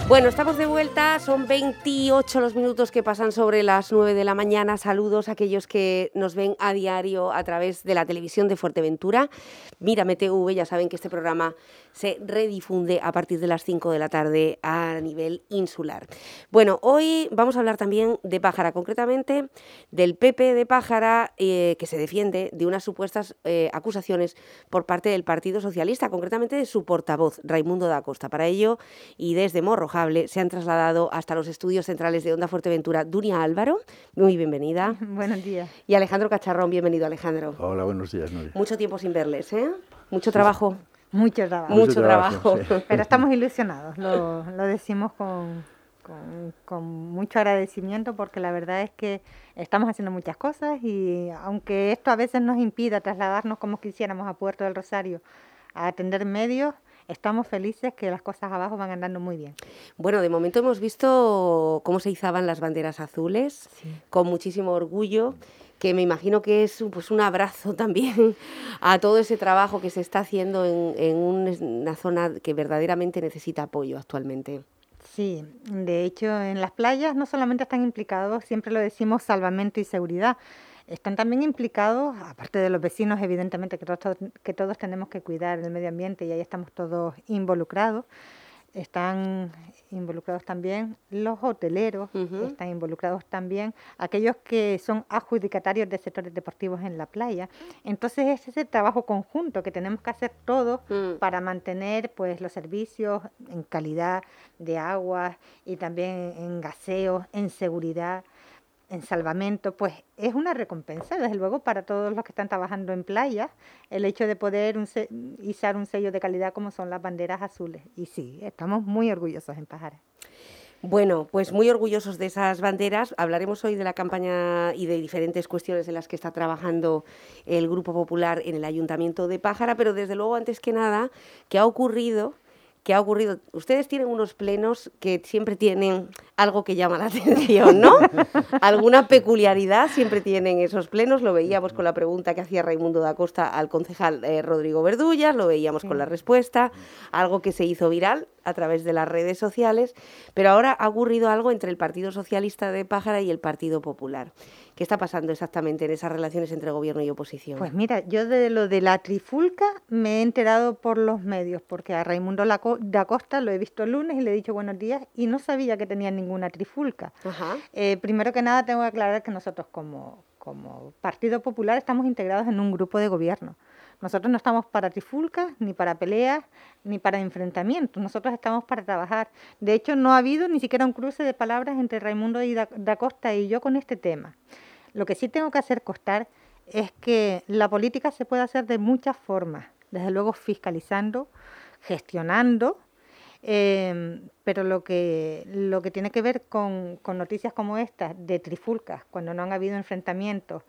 Bueno, estamos de vuelta, son 28 los minutos que pasan sobre las 9 de la mañana. Saludos a aquellos que nos ven a diario a través de la televisión de Fuerteventura. Mírame TV, ya saben que este programa se redifunde a partir de las 5 de la tarde a nivel insular. Bueno, hoy vamos a hablar también de Pájara, concretamente del PP de Pájara, que se defiende de unas supuestas acusaciones por parte del Partido Socialista, concretamente de su portavoz, Raimundo da Costa. Para ello, y desde Morrojable, se han trasladado hasta los estudios centrales de Onda Fuerteventura Dunia Álvaro, muy bienvenida. Buenos días. Y Alejandro Cacharrón, bienvenido, Alejandro. Hola, buenos días, Nuria. Mucho tiempo sin verles, ¿eh? Mucho trabajo. Mucho trabajo. Mucho trabajo. Sí. Pero estamos ilusionados, lo decimos con mucho agradecimiento, porque la verdad es que estamos haciendo muchas cosas y aunque esto a veces nos impida trasladarnos como quisiéramos a Puerto del Rosario a atender medios, estamos felices que las cosas abajo van andando muy bien. Bueno, de momento hemos visto cómo se izaban las banderas azules, sí, con muchísimo orgullo, que me imagino que es pues un abrazo también a todo ese trabajo que se está haciendo en una zona que verdaderamente necesita apoyo actualmente. Sí, de hecho en las playas no solamente están implicados, siempre lo decimos, salvamento y seguridad. Están también implicados, aparte de los vecinos, evidentemente, que todos tenemos que cuidar del medio ambiente y ahí estamos todos involucrados. Están involucrados también los hoteleros, están involucrados también aquellos que son adjudicatarios de sectores deportivos en la playa. Entonces es ese trabajo conjunto que tenemos que hacer todos para mantener pues los servicios en calidad de agua y también en gaseo, en seguridad, en salvamento. Pues es una recompensa, desde luego, para todos los que están trabajando en playas, el hecho de poder izar un sello de calidad como son las banderas azules. Y sí, estamos muy orgullosos en Pájara. Bueno, pues muy orgullosos de esas banderas. Hablaremos hoy de la campaña y de diferentes cuestiones en las que está trabajando el Grupo Popular en el Ayuntamiento de Pájara, pero desde luego, antes que nada, ¿qué ha ocurrido? Ustedes tienen unos plenos que siempre tienen algo que llama la atención, ¿no? Alguna peculiaridad siempre tienen esos plenos. Lo veíamos con la pregunta que hacía Raimundo da Costa al concejal Rodrigo Verdullas, lo veíamos con la respuesta, algo que se hizo viral a través de las redes sociales, pero ahora ha ocurrido algo entre el Partido Socialista de Pájara y el Partido Popular. ¿Qué está pasando exactamente en esas relaciones entre gobierno y oposición? Pues mira, yo de lo de la trifulca me he enterado por los medios, porque a Raimundo da Costa lo he visto el lunes y le he dicho buenos días y no sabía que tenía ninguna trifulca. Primero que nada tengo que aclarar que nosotros como Partido Popular estamos integrados en un grupo de gobierno. Nosotros no estamos para trifulcas, ni para peleas, ni para enfrentamientos. Nosotros estamos para trabajar. De hecho, no ha habido ni siquiera un cruce de palabras entre Raimundo da Costa y yo con este tema. Lo que sí tengo que hacer constar es que la política se puede hacer de muchas formas. Desde luego fiscalizando, gestionando, pero lo que tiene que ver con noticias como estas, de trifulcas, cuando no han habido enfrentamientos,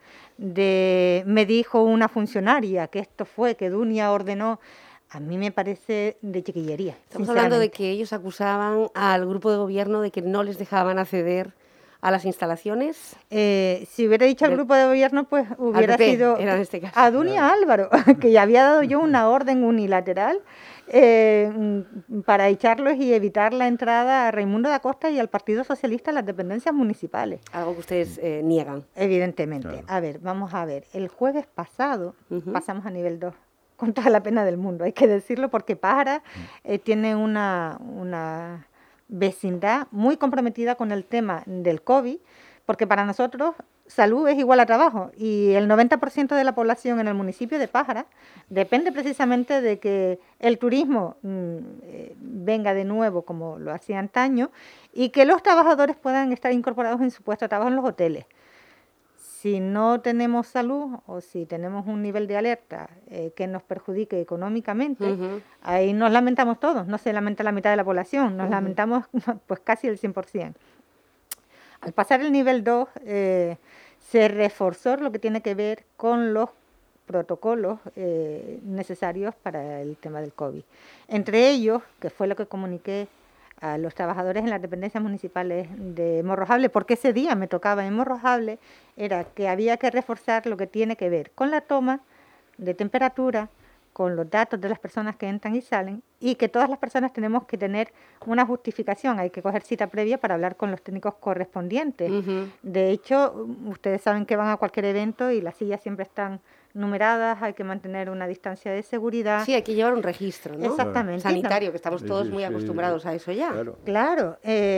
me dijo una funcionaria que esto fue, que Dunia ordenó, a mí me parece de chiquillería. Estamos hablando de que ellos acusaban al grupo de gobierno de que no les dejaban acceder a las instalaciones. Si hubiera dicho al grupo de gobierno, pues hubiera sido era en este caso. A Dunia Álvaro, que ya había dado yo una orden unilateral para echarlos y evitar la entrada a Raimundo da Costa y al Partido Socialista a las dependencias municipales. Algo que ustedes niegan. Evidentemente. Claro. A ver, vamos a ver. El jueves pasado pasamos a nivel 2, con toda la pena del mundo, hay que decirlo, porque Pájara tiene una vecindad muy comprometida con el tema del COVID, porque para nosotros salud es igual a trabajo y el 90% de la población en el municipio de Pájara depende precisamente de que el turismo venga de nuevo como lo hacía antaño y que los trabajadores puedan estar incorporados en su puesto de trabajo en los hoteles. Si no tenemos salud o si tenemos un nivel de alerta que nos perjudique económicamente, ahí nos lamentamos todos, no se lamenta la mitad de la población, nos lamentamos pues casi el 100%. Al pasar el nivel 2, se reforzó lo que tiene que ver con los protocolos necesarios para el tema del COVID. Entre ellos, que fue lo que comuniqué a los trabajadores en las dependencias municipales de Morrojable, porque ese día me tocaba en Morrojable, era que había que reforzar lo que tiene que ver con la toma de temperatura, con los datos de las personas que entran y salen y que todas las personas tenemos que tener una justificación. Hay que coger cita previa para hablar con los técnicos correspondientes. De hecho, ustedes saben que van a cualquier evento y las sillas siempre están numeradas, hay que mantener una distancia de seguridad. Sí, hay que llevar un registro, ¿no? Exactamente. Sanitario, que estamos todos muy acostumbrados a eso ya. Claro.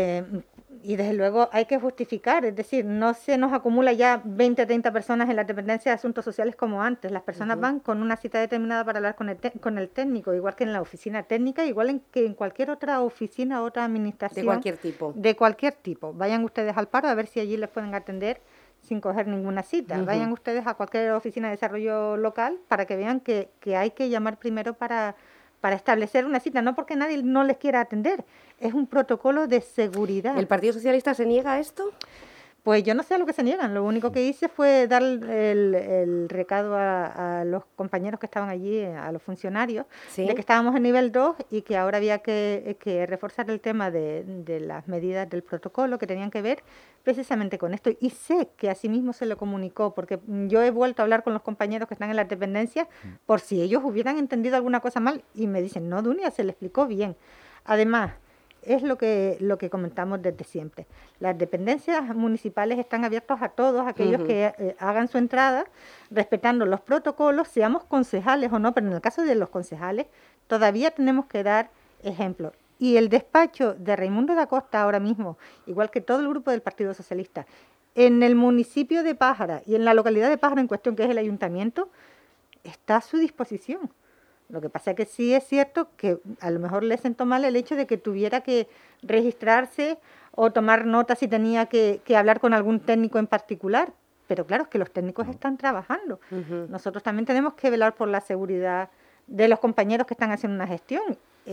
Y desde luego hay que justificar, es decir, no se nos acumula ya 20 o 30 personas en la dependencia de asuntos sociales como antes. Las personas van con una cita determinada para hablar con el técnico, igual que en la oficina técnica, igual que en cualquier otra oficina, otra administración. De cualquier tipo. De cualquier tipo. Vayan ustedes al paro a ver si allí les pueden atender sin coger ninguna cita. Vayan ustedes a cualquier oficina de desarrollo local para que vean que hay que llamar primero para establecer una cita, no porque nadie no les quiera atender, es un protocolo de seguridad. ¿El Partido Socialista se niega a esto? Pues yo no sé a lo que se niegan, lo único que hice fue dar el recado a los compañeros que estaban allí, a los funcionarios, ¿sí?, de que estábamos en nivel 2 y que ahora había que reforzar el tema de las medidas del protocolo que tenían que ver precisamente con esto. Y sé que asimismo se lo comunicó, porque yo he vuelto a hablar con los compañeros que están en las dependencias por si ellos hubieran entendido alguna cosa mal y me dicen, no, Dunia, se le explicó bien. Además, es lo que comentamos desde siempre. Las dependencias municipales están abiertas a todos aquellos que hagan su entrada, respetando los protocolos, seamos concejales o no, pero en el caso de los concejales todavía tenemos que dar ejemplo. Y el despacho de Raimundo da Costa ahora mismo, igual que todo el grupo del Partido Socialista, en el municipio de Pájara y en la localidad de Pájara en cuestión, que es el ayuntamiento, está a su disposición. Lo que pasa es que sí es cierto que a lo mejor le sentó mal el hecho de que tuviera que registrarse o tomar nota si tenía que hablar con algún técnico en particular. Pero claro, es que los técnicos están trabajando. Nosotros también tenemos que velar por la seguridad de los compañeros que están haciendo una gestión.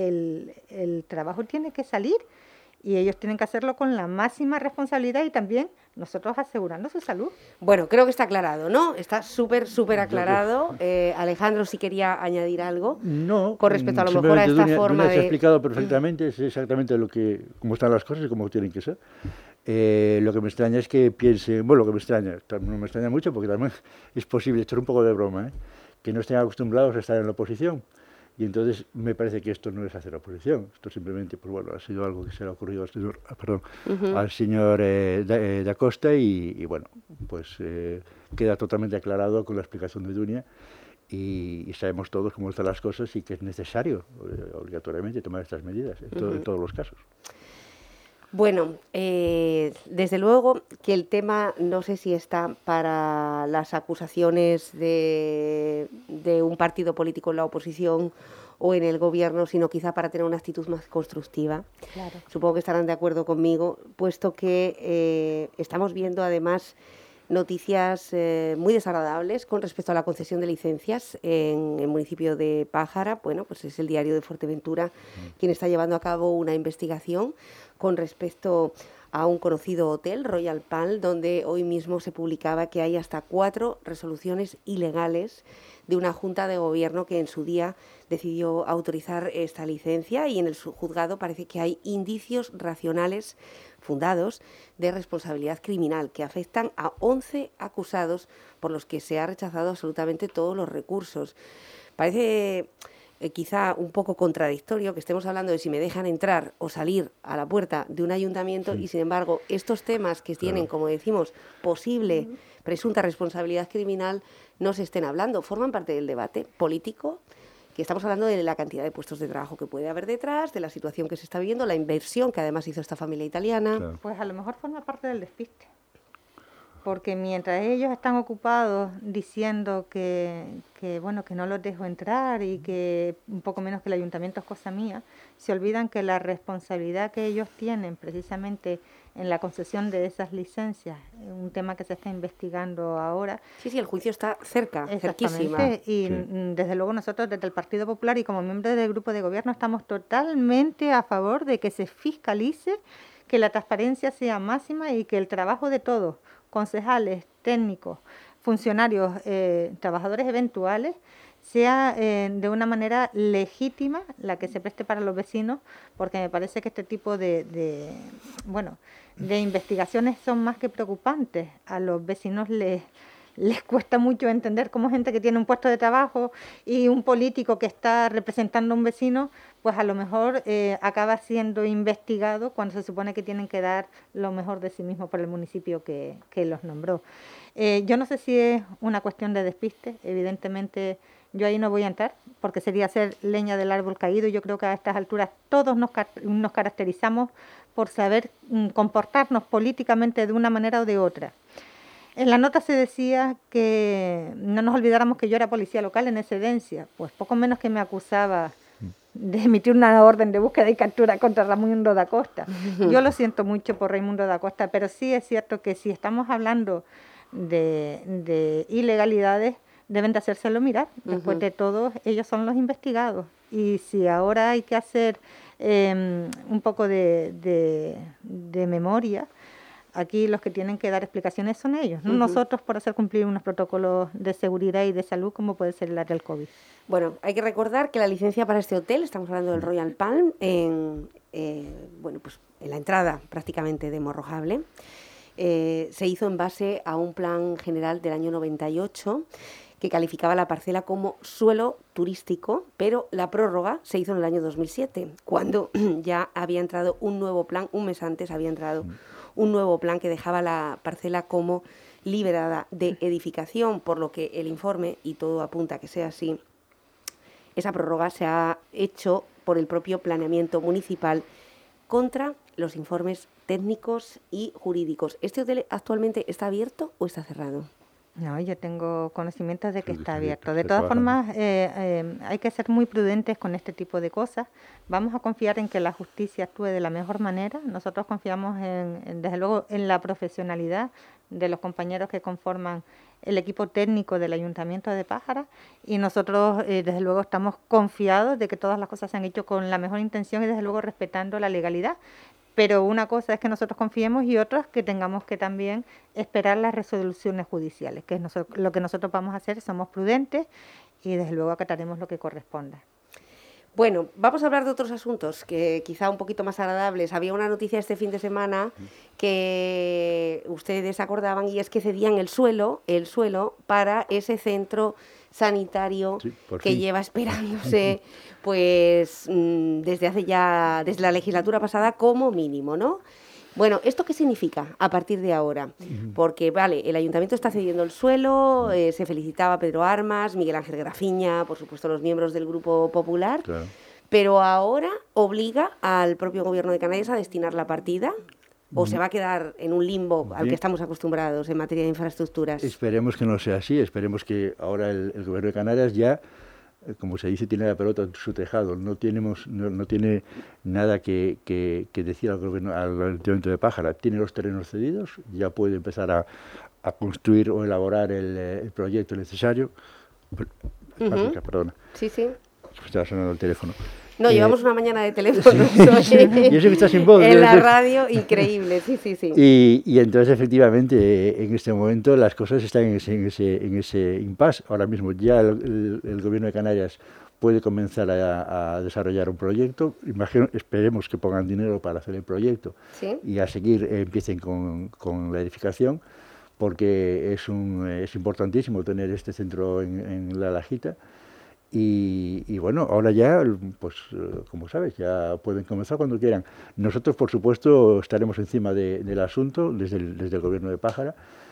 El trabajo tiene que salir y ellos tienen que hacerlo con la máxima responsabilidad y también nosotros asegurando su salud. Bueno, creo que está aclarado, ¿no? Está súper aclarado. Alejandro, si quería añadir algo. No, con respecto a lo mejor a esta forma de... se ha explicado perfectamente, es exactamente cómo están las cosas y cómo tienen que ser. Lo que me extraña es que piense, bueno, lo que me extraña, no me extraña mucho porque también es posible echar un poco de broma, que no estén acostumbrados a estar en la oposición. Y entonces me parece que esto no es hacer oposición, esto simplemente, pues bueno, ha sido algo que se le ha ocurrido al señor Da Costa y bueno, pues queda totalmente aclarado con la explicación de Dunia y sabemos todos cómo están las cosas y que es necesario obligatoriamente tomar estas medidas en todos los casos. Bueno, desde luego que el tema no sé si está para las acusaciones de un partido político en la oposición o en el gobierno, sino quizá para tener una actitud más constructiva. Claro. Supongo que estarán de acuerdo conmigo, puesto que estamos viendo además noticias muy desagradables con respecto a la concesión de licencias en el municipio de Pájara. Bueno, pues es el Diario de Fuerteventura quien está llevando a cabo una investigación con respecto a un conocido hotel, Royal Palm, donde hoy mismo se publicaba que hay hasta 4 resoluciones ilegales de una junta de gobierno que en su día decidió autorizar esta licencia y en el juzgado parece que hay indicios racionales fundados de responsabilidad criminal que afectan a 11 acusados por los que se ha rechazado absolutamente todos los recursos. Parece quizá un poco contradictorio que estemos hablando de si me dejan entrar o salir a la puerta de un ayuntamiento y sin embargo estos temas que tienen, como decimos, posible, presunta responsabilidad criminal no se estén hablando, forman parte del debate político, que estamos hablando de la cantidad de puestos de trabajo que puede haber detrás, de la situación que se está viviendo, la inversión que además hizo esta familia italiana. Claro. Pues a lo mejor forma parte del despiste. Porque mientras ellos están ocupados diciendo que bueno, que no los dejo entrar y que un poco menos que el ayuntamiento es cosa mía, se olvidan que la responsabilidad que ellos tienen precisamente en la concesión de esas licencias, un tema que se está investigando ahora. Sí, el juicio está cerquísima. Y desde luego nosotros desde el Partido Popular y como miembros del grupo de gobierno estamos totalmente a favor de que se fiscalice, que la transparencia sea máxima y que el trabajo de todos, concejales, técnicos, funcionarios, trabajadores eventuales, sea de una manera legítima la que se preste para los vecinos, porque me parece que este tipo de investigaciones son más que preocupantes. A los vecinos les les cuesta mucho entender cómo gente que tiene un puesto de trabajo y un político que está representando a un vecino, pues a lo mejor acaba siendo investigado cuando se supone que tienen que dar lo mejor de sí mismo por el municipio que los nombró. Yo no sé si es una cuestión de despiste, evidentemente yo ahí no voy a entrar, porque sería hacer leña del árbol caído. Yo creo que a estas alturas todos nos caracterizamos por saber comportarnos políticamente de una manera o de otra. En la nota se decía que no nos olvidáramos que yo era policía local en excedencia, pues poco menos que me acusaba de emitir una orden de búsqueda y captura contra Raimundo da Costa. Yo lo siento mucho por Raimundo da Costa, pero sí es cierto que si estamos hablando de ilegalidades, deben de hacérselo mirar. Después de todo, ellos son los investigados. Y si ahora hay que hacer un poco de memoria, aquí los que tienen que dar explicaciones son ellos, no nosotros por hacer cumplir unos protocolos de seguridad y de salud como puede ser el área del COVID. Bueno, hay que recordar que la licencia para este hotel, estamos hablando del Royal Palm, pues en la entrada prácticamente de Morrojable, se hizo en base a un plan general del año 98 que calificaba la parcela como suelo turístico, pero la prórroga se hizo en el año 2007, cuando ya había entrado un nuevo plan, un mes antes había entrado un nuevo plan que dejaba la parcela como liberada de edificación, por lo que el informe, y todo apunta a que sea así, esa prórroga se ha hecho por el propio planeamiento municipal contra los informes técnicos y jurídicos. ¿Este hotel actualmente está abierto o está cerrado? No, yo tengo conocimientos de que está abierto. De todas formas, hay que ser muy prudentes con este tipo de cosas. Vamos a confiar en que la justicia actúe de la mejor manera. Nosotros confiamos, desde luego, en la profesionalidad de los compañeros que conforman el equipo técnico del Ayuntamiento de Pájara, y nosotros, desde luego, estamos confiados de que todas las cosas se han hecho con la mejor intención y, desde luego, respetando la legalidad. Pero una cosa es que nosotros confiemos y otra es que tengamos que también esperar las resoluciones judiciales, que es lo que nosotros vamos a hacer. Somos prudentes y desde luego acataremos lo que corresponda. Bueno, vamos a hablar de otros asuntos que quizá un poquito más agradables. Había una noticia este fin de semana que ustedes acordaban, y es que cedían el suelo para ese centro sanitario que lleva esperándose pues desde la legislatura pasada como mínimo, ¿no? Bueno, ¿esto qué significa a partir de ahora? Porque, vale, el ayuntamiento está cediendo el suelo, se felicitaba a Pedro Armas, Miguel Ángel Grafiña, por supuesto los miembros del Grupo Popular, claro, pero ahora obliga al propio Gobierno de Canarias a destinar la partida. ¿O se va a quedar en un limbo al que estamos acostumbrados en materia de infraestructuras? Esperemos que no sea así, esperemos que ahora el Gobierno de Canarias ya, como se dice, tiene la pelota en su tejado, no tiene nada que decir al Ayuntamiento de Pájara, tiene los terrenos cedidos, ya puede empezar a construir o elaborar el proyecto necesario. Perdona. Sí, sí. Estaba sonando el teléfono. No, llevamos una mañana de teléfono. Sí. Y eso que está sin voz. En la radio, increíble, sí. Y entonces, efectivamente, en este momento las cosas están en ese impasse. Ahora mismo ya el Gobierno de Canarias puede comenzar a desarrollar un proyecto. Esperemos que pongan dinero para hacer el proyecto, ¿sí? Y a seguir empiecen con la edificación, porque es importantísimo tener este centro en La Lajita. Y bueno, ahora ya, pues como sabes, ya pueden comenzar cuando quieran. Nosotros, por supuesto, estaremos encima del asunto desde el Gobierno de Pájara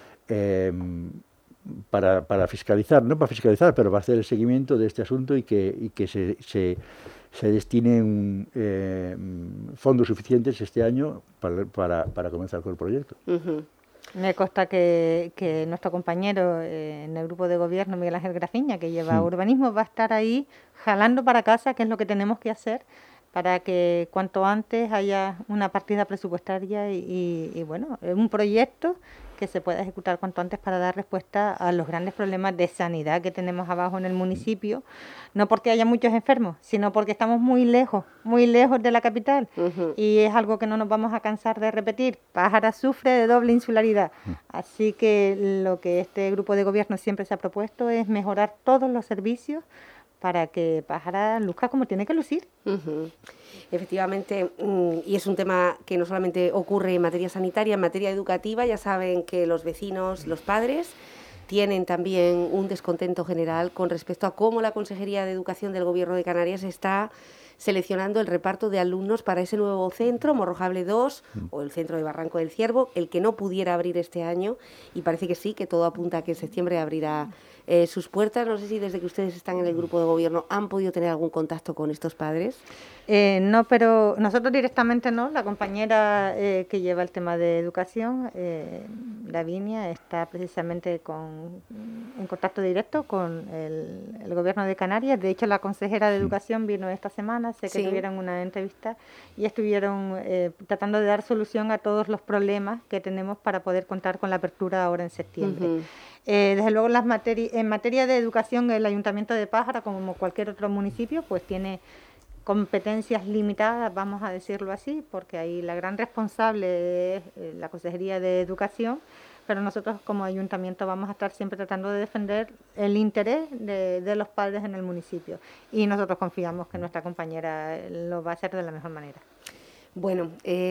para fiscalizar, no para fiscalizar, pero para hacer el seguimiento de este asunto y que se destinen fondos suficientes este año para comenzar con el proyecto. Me consta que nuestro compañero en el grupo de gobierno, Miguel Ángel Grafiña, que lleva urbanismo, va a estar ahí jalando para casa, que es lo que tenemos que hacer para que cuanto antes haya una partida presupuestaria y bueno, un proyecto que se pueda ejecutar cuanto antes para dar respuesta a los grandes problemas de sanidad que tenemos abajo en el municipio, no porque haya muchos enfermos, sino porque estamos muy lejos de la capital, y es algo que no nos vamos a cansar de repetir. Pájara sufre de doble insularidad, así que lo que este grupo de gobierno siempre se ha propuesto es mejorar todos los servicios para que Pájara luzca como tiene que lucir. Efectivamente, y es un tema que no solamente ocurre en materia sanitaria, en materia educativa. Ya saben que los vecinos, los padres, tienen también un descontento general con respecto a cómo la Consejería de Educación del Gobierno de Canarias está seleccionando el reparto de alumnos para ese nuevo centro, Morrojable 2, o el centro de Barranco del Ciervo, el que no pudiera abrir este año, y parece que sí, que todo apunta a que en septiembre abrirá sus puertas. No sé si desde que ustedes están en el grupo de gobierno han podido tener algún contacto con estos padres. No, pero nosotros directamente no. La compañera que lleva el tema de educación, Lavinia, está precisamente en contacto directo con el gobierno de Canarias. De hecho, la consejera de educación vino esta semana, sé que tuvieron una entrevista y estuvieron tratando de dar solución a todos los problemas que tenemos para poder contar con la apertura ahora en septiembre. Desde luego, en materia de educación, el Ayuntamiento de Pájara, como cualquier otro municipio, pues tiene competencias limitadas, vamos a decirlo así, porque ahí la gran responsable es la Consejería de Educación, pero nosotros como ayuntamiento vamos a estar siempre tratando de defender el interés de los padres en el municipio, y nosotros confiamos que nuestra compañera lo va a hacer de la mejor manera. Bueno,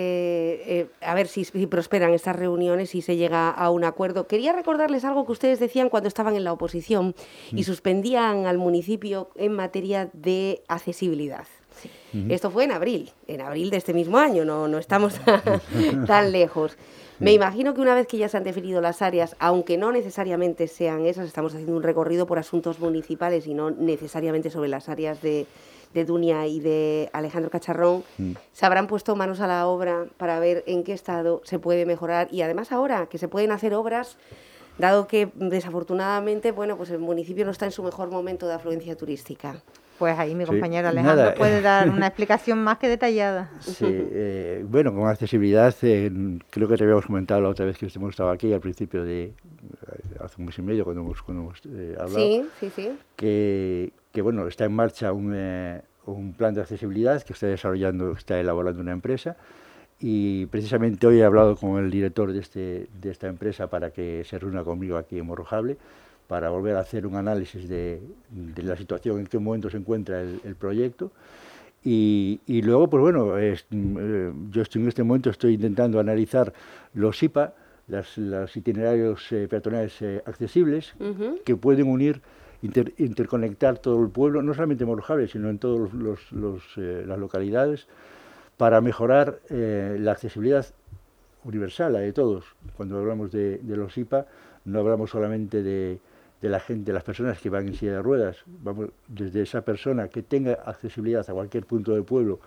a ver si prosperan estas reuniones y se llega a un acuerdo. Quería recordarles algo que ustedes decían cuando estaban en la oposición y suspendían al municipio en materia de accesibilidad. Sí. Esto fue en abril de este mismo año, no estamos tan lejos. Me imagino que una vez que ya se han definido las áreas, aunque no necesariamente sean esas, estamos haciendo un recorrido por asuntos municipales y no necesariamente sobre las áreas de Dunia y de Alejandro Cacharrón, se habrán puesto manos a la obra para ver en qué estado se puede mejorar, y además ahora que se pueden hacer obras, dado que desafortunadamente, bueno, pues el municipio no está en su mejor momento de afluencia turística. Pues ahí mi compañero Alejandro puede dar una explicación más que detallada. Sí, bueno, con accesibilidad, creo que te habíamos comentado la otra vez que hemos estado aquí, al principio hace un mes y medio, cuando hemos hablado. Sí. Que bueno, está en marcha un plan de accesibilidad que está elaborando una empresa, y precisamente hoy he hablado con el director de esta empresa para que se reúna conmigo aquí en Morrojable, para volver a hacer un análisis de la situación, en qué momento se encuentra el proyecto. Y luego, pues bueno, yo en este momento estoy intentando analizar los IPA, los itinerarios peatonales accesibles, que pueden unir, interconectar todo el pueblo, no solamente en Morrojable, sino en todas las localidades, para mejorar la accesibilidad universal, la de todos. Cuando hablamos de los IPA, no hablamos solamente de la gente, de las personas que van en silla de ruedas, vamos desde esa persona que tenga accesibilidad a cualquier punto del pueblo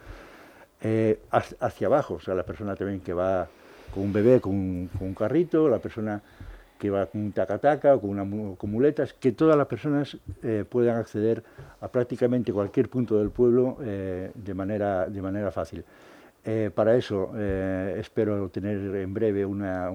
hacia abajo, o sea, la persona también que va con un bebé, con un carrito, la persona que va con un taca-taca o con muletas, que todas las personas puedan acceder a prácticamente cualquier punto del pueblo de manera fácil. Para eso espero tener en breve una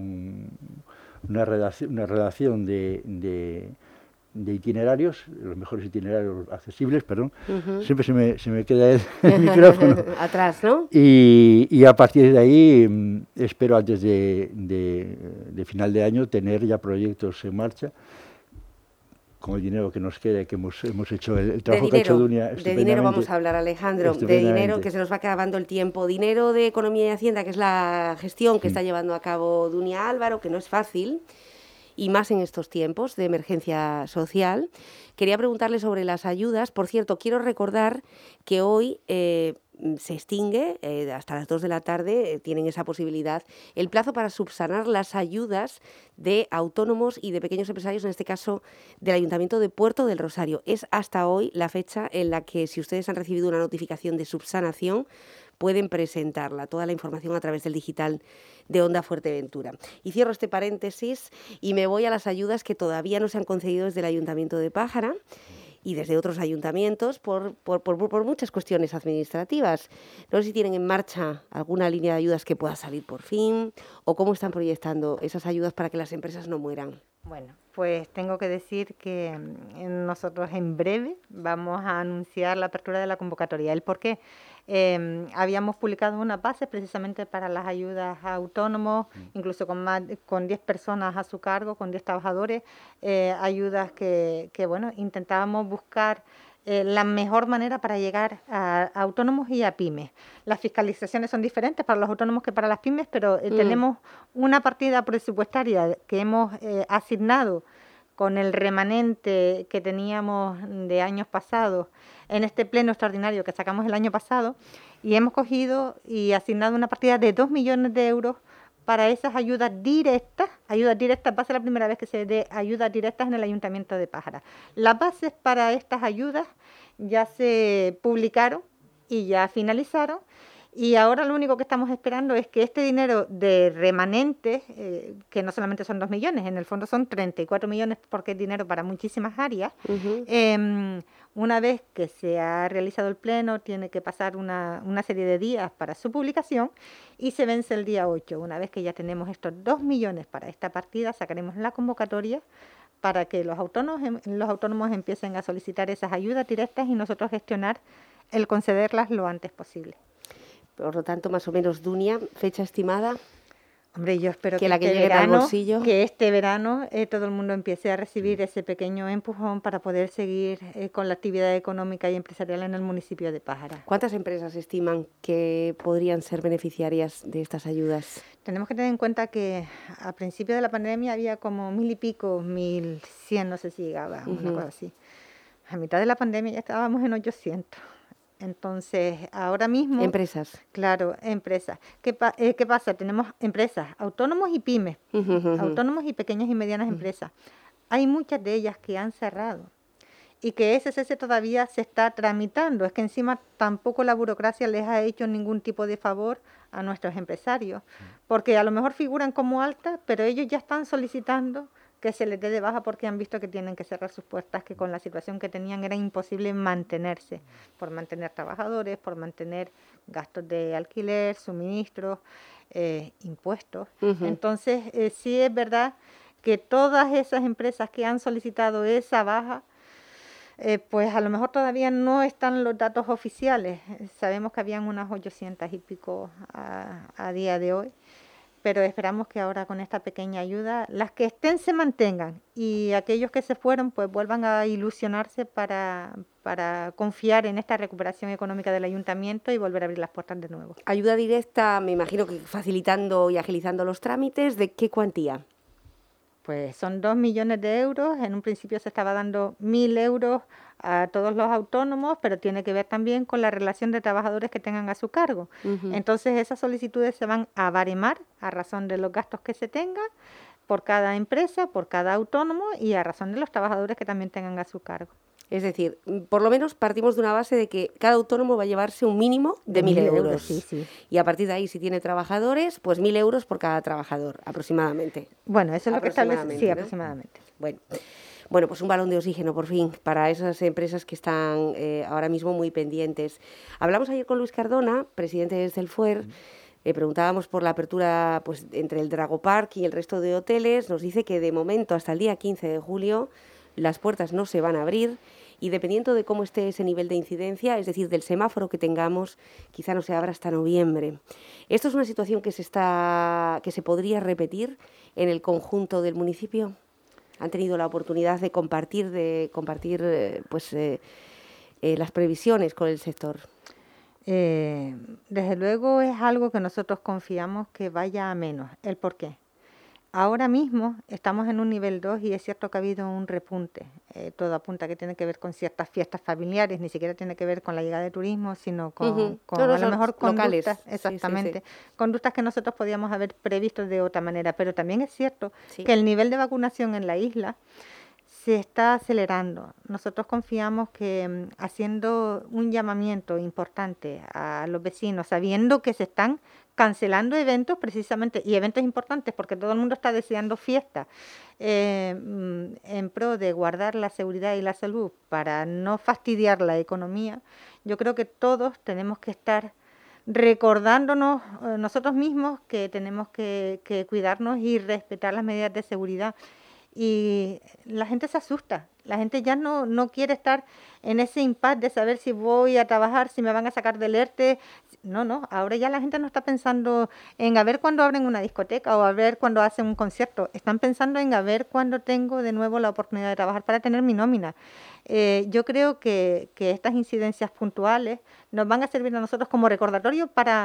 redacción de itinerarios, los mejores itinerarios accesibles, perdón. Siempre se me queda el micrófono. Atrás, ¿no? Y a partir de ahí espero antes de final de año tener ya proyectos en marcha con el dinero que nos queda, que hemos hecho el trabajo que ha hecho Dunia. De dinero vamos a hablar, Alejandro, de dinero que se nos va acabando el tiempo. Dinero de Economía y Hacienda, que es la gestión que está llevando a cabo Dunia Álvaro, que no es fácil, y más en estos tiempos de emergencia social. Quería preguntarle sobre las ayudas. Por cierto, quiero recordar que hoy se extingue, hasta las 2 de la tarde, tienen esa posibilidad, el plazo para subsanar las ayudas de autónomos y de pequeños empresarios, en este caso del Ayuntamiento de Puerto del Rosario. Es hasta hoy la fecha en la que, si ustedes han recibido una notificación de subsanación, pueden presentarla, toda la información a través del digital de Onda Fuerteventura. Y cierro este paréntesis y me voy a las ayudas que todavía no se han concedido desde el Ayuntamiento de Pájara y desde otros ayuntamientos por muchas cuestiones administrativas. No sé si tienen en marcha alguna línea de ayudas que pueda salir por fin, o cómo están proyectando esas ayudas para que las empresas no mueran. Bueno, pues tengo que decir que nosotros en breve vamos a anunciar la apertura de la convocatoria. ¿El por qué? Habíamos publicado unas bases precisamente para las ayudas a autónomos, incluso con 10 personas a su cargo, con 10 trabajadores, ayudas que bueno, intentábamos buscar la mejor manera para llegar a autónomos y a pymes. Las fiscalizaciones son diferentes para los autónomos que para las pymes, pero tenemos una partida presupuestaria que hemos asignado con el remanente que teníamos de años pasados en este pleno extraordinario que sacamos el año pasado, y hemos cogido y asignado una partida de 2 millones de euros para esas ayudas directas. Ayudas directas, va a ser la primera vez que se dé ayudas directas en el Ayuntamiento de Pájara. Las bases para estas ayudas ya se publicaron y ya finalizaron, y ahora lo único que estamos esperando es que este dinero de remanentes, que no solamente son 2 millones, en el fondo son 34 millones porque es dinero para muchísimas áreas, una vez que se ha realizado el pleno, tiene que pasar una serie de días para su publicación y se vence el día 8. Una vez que ya tenemos estos 2 millones para esta partida, sacaremos la convocatoria para que los autónomos empiecen a solicitar esas ayudas directas y nosotros gestionar el concederlas lo antes posible. Por lo tanto, más o menos, Dunia, fecha estimada. Hombre, yo espero que este verano todo el mundo empiece a recibir ese pequeño empujón para poder seguir con la actividad económica y empresarial en el municipio de Pájara. ¿Cuántas empresas estiman que podrían ser beneficiarias de estas ayudas? Tenemos que tener en cuenta que a principio de la pandemia había como 1.000 y pico, 1.100, no sé si llegaba, una cosa así. A mitad de la pandemia ya estábamos en 800. Entonces, ahora mismo... Empresas. Claro, empresas. ¿Qué pasa? Tenemos empresas, autónomos y pymes, autónomos y pequeñas y medianas empresas. Hay muchas de ellas que han cerrado y que ese cese todavía se está tramitando. Es que encima tampoco la burocracia les ha hecho ningún tipo de favor a nuestros empresarios, porque a lo mejor figuran como altas, pero ellos ya están solicitando que se les dé de baja porque han visto que tienen que cerrar sus puertas, que con la situación que tenían era imposible mantenerse, por mantener trabajadores, por mantener gastos de alquiler, suministros, impuestos. Entonces, sí es verdad que todas esas empresas que han solicitado esa baja, pues a lo mejor todavía no están los datos oficiales. Sabemos que habían unas 800 y pico a día de hoy, pero esperamos que ahora con esta pequeña ayuda, las que estén se mantengan y aquellos que se fueron pues vuelvan a ilusionarse para confiar en esta recuperación económica del ayuntamiento y volver a abrir las puertas de nuevo. Ayuda directa, me imagino que facilitando y agilizando los trámites, ¿de qué cuantía? Pues son 2 millones de euros. En un principio se estaba dando 1.000 euros a todos los autónomos, pero tiene que ver también con la relación de trabajadores que tengan a su cargo. Entonces esas solicitudes se van a baremar a razón de los gastos que se tengan por cada empresa, por cada autónomo y a razón de los trabajadores que también tengan a su cargo. Es decir, por lo menos partimos de una base de que cada autónomo va a llevarse un mínimo de 1.000 euros. Sí. Y a partir de ahí, si tiene trabajadores, pues 1.000 euros por cada trabajador, aproximadamente. Bueno, eso es lo que establece. Sí, ¿no? Aproximadamente. Bueno, pues un balón de oxígeno, por fin, para esas empresas que están ahora mismo muy pendientes. Hablamos ayer con Luis Cardona, presidente de Celfuer. Preguntábamos por la apertura pues entre el Drago Park y el resto de hoteles. Nos dice que de momento, hasta el día 15 de julio, las puertas no se van a abrir y dependiendo de cómo esté ese nivel de incidencia, es decir, del semáforo que tengamos, quizá no se abra hasta noviembre. ¿Esto es una situación que se podría repetir en el conjunto del municipio? ¿Han tenido la oportunidad de compartir las previsiones con el sector? Desde luego es algo que nosotros confiamos que vaya a menos. ¿El por qué? Ahora mismo estamos en un nivel 2 y es cierto que ha habido un repunte. Todo apunta que tiene que ver con ciertas fiestas familiares, ni siquiera tiene que ver con la llegada de turismo, sino con a lo mejor conductas, exactamente, conductas que nosotros podíamos haber previsto de otra manera. Pero también es cierto que el nivel de vacunación en la isla se está acelerando. Nosotros confiamos que haciendo un llamamiento importante a los vecinos, sabiendo que se están cancelando eventos precisamente, y eventos importantes porque todo el mundo está deseando fiestas, en pro de guardar la seguridad y la salud para no fastidiar la economía, yo creo que todos tenemos que estar recordándonos nosotros mismos que tenemos que cuidarnos y respetar las medidas de seguridad. Y la gente se asusta, la gente ya no quiere estar en ese impasse de saber si voy a trabajar, si me van a sacar del ERTE. No, ahora ya la gente no está pensando en a ver cuándo abren una discoteca o a ver cuándo hacen un concierto, están pensando en a ver cuándo tengo de nuevo la oportunidad de trabajar para tener mi nómina. Yo creo que estas incidencias puntuales nos van a servir a nosotros como recordatorio para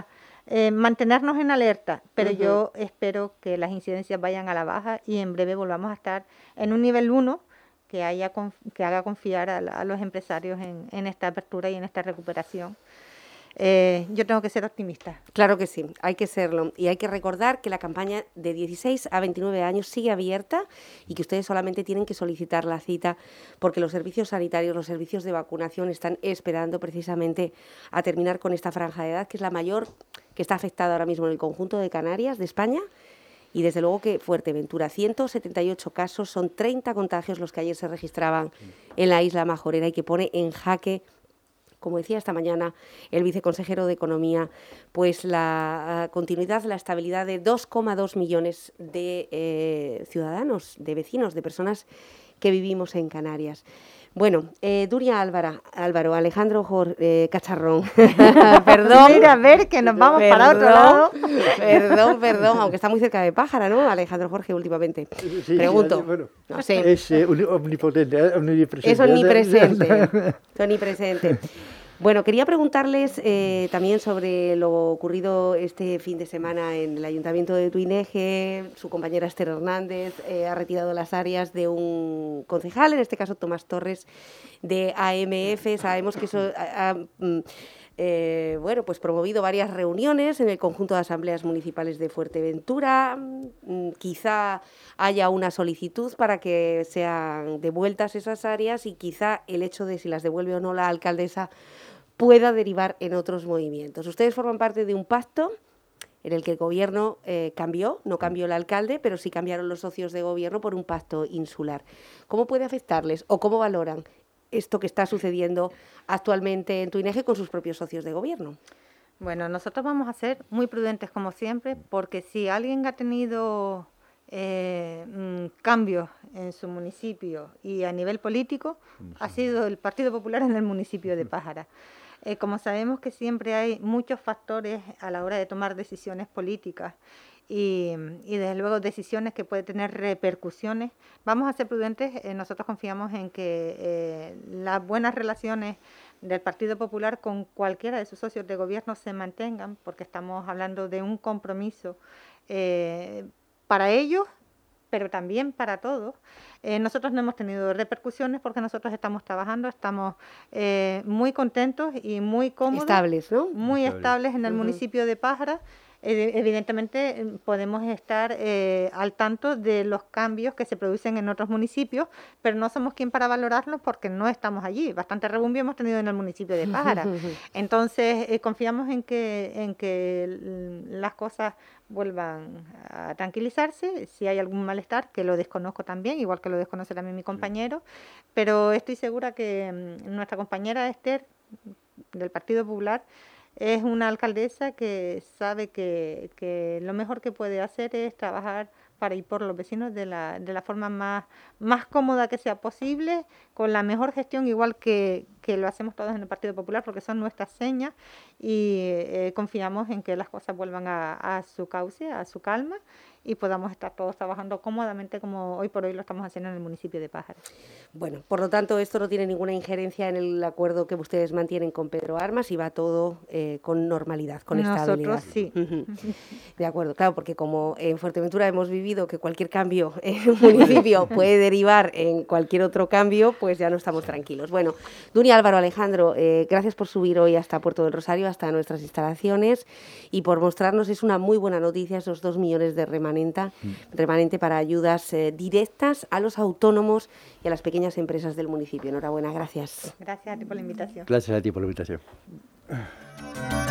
mantenernos en alerta, pero yo espero que las incidencias vayan a la baja y en breve volvamos a estar en un nivel 1 que haga confiar a los empresarios en esta apertura y en esta recuperación. Yo tengo que ser optimista. Claro que sí, hay que serlo. Y hay que recordar que la campaña de 16 a 29 años sigue abierta y que ustedes solamente tienen que solicitar la cita porque los servicios sanitarios, los servicios de vacunación están esperando precisamente a terminar con esta franja de edad, que es la mayor que está afectada ahora mismo en el conjunto de Canarias, de España. Y desde luego que Fuerteventura, 178 casos, son 30 contagios los que ayer se registraban en la isla Majorera y que pone en jaque, como decía esta mañana el viceconsejero de Economía, pues la continuidad, la estabilidad de 2,2 millones de ciudadanos, de vecinos, de personas que vivimos en Canarias. Bueno, Dunia Álvaro, Alejandro Cacharrón, perdón. Mira, a ver, que nos vamos para otro lado. Perdón, aunque está muy cerca de Pájara, ¿no? Alejandro Jorge, últimamente. Sí, Pregunto. Sí, bueno, no sé. Es omnipotente, omnipresente. Es omnipresente. Bueno, quería preguntarles también sobre lo ocurrido este fin de semana en el Ayuntamiento de Tuineje. Su compañera Esther Hernández ha retirado las áreas de un concejal, en este caso Tomás Torres, de AMF. Sabemos que eso ha pues promovido varias reuniones en el conjunto de asambleas municipales de Fuerteventura. Quizá haya una solicitud para que sean devueltas esas áreas y quizá el hecho de si las devuelve o no la alcaldesa pueda derivar en otros movimientos. Ustedes forman parte de un pacto en el que el gobierno no cambió el alcalde, pero sí cambiaron los socios de gobierno por un pacto insular. ¿Cómo puede afectarles o cómo valoran esto que está sucediendo actualmente en Tuineje con sus propios socios de gobierno? Bueno, nosotros vamos a ser muy prudentes como siempre, porque si alguien ha tenido cambios en su municipio y a nivel político, ha sido el Partido Popular en el municipio de Pájara. Como sabemos que siempre hay muchos factores a la hora de tomar decisiones políticas y desde luego decisiones que pueden tener repercusiones, vamos a ser prudentes. Nosotros confiamos en que las buenas relaciones del Partido Popular con cualquiera de sus socios de gobierno se mantengan, porque estamos hablando de un compromiso para ellos, pero también para todos. Nosotros no hemos tenido repercusiones porque nosotros estamos trabajando, estamos muy contentos y muy cómodos. Estables, ¿no? Muy estables en el municipio de Pájara. Evidentemente podemos estar al tanto de los cambios que se producen en otros municipios, pero no somos quien para valorarlos porque no estamos allí. Bastante rebumbio hemos tenido en el municipio de Pájara. Entonces confiamos en que las cosas vuelvan a tranquilizarse. Si hay algún malestar, que lo desconozco también, igual que lo desconoce también mi compañero, pero estoy segura que nuestra compañera Esther del Partido Popular es una alcaldesa que sabe que lo mejor que puede hacer es trabajar para y por los vecinos de la forma más cómoda que sea posible, con la mejor gestión, igual que lo hacemos todos en el Partido Popular, porque son nuestras señas, y confiamos en que las cosas vuelvan a su cauce, a su calma, y podamos estar todos trabajando cómodamente como hoy por hoy lo estamos haciendo en el municipio de Pájara. Bueno, por lo tanto, esto no tiene ninguna injerencia en el acuerdo que ustedes mantienen con Pedro Armas y va todo con normalidad, con estabilidad. Nosotros sí. De acuerdo, claro, porque como en Fuerteventura hemos vivido que cualquier cambio en un municipio puede derivar en cualquier otro cambio, pues ya no estamos tranquilos. Bueno, Dunia Álvaro, Alejandro, gracias por subir hoy hasta Puerto del Rosario, hasta nuestras instalaciones, y por mostrarnos, es una muy buena noticia, esos 2 millones de remanente para ayudas directas a los autónomos y a las pequeñas empresas del municipio. Enhorabuena, gracias. Gracias a ti por la invitación. Gracias a ti por la invitación.